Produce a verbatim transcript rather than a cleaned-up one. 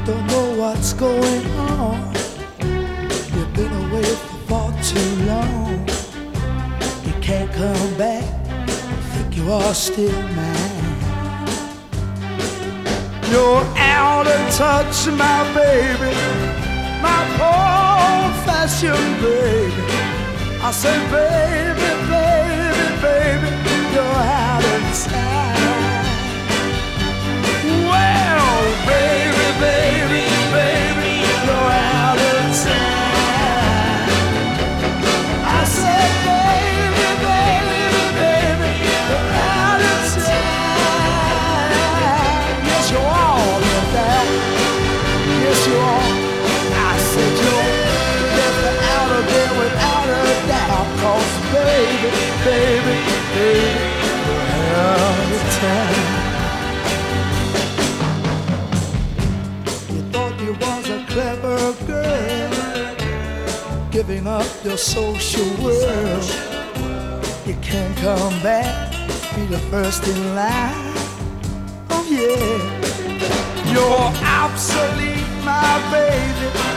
don't know what's going on. You've been away for far too long. You can't come back. Think you are still mine. You're out of touch, my baby, my old-fashioned baby. I say, baby, baby, baby, you're out of time. Well, baby, baby, baby, you're out of time. I said, baby, baby, baby, you're out of time. Yes, you're all of that. Yes, you are. I said, you're left out of there without a doubt. 'Cause baby, baby, baby, you're out of time. You was a clever girl, giving up your social world. You can't come back, be the first in line. Oh yeah, you're obsolete, my baby.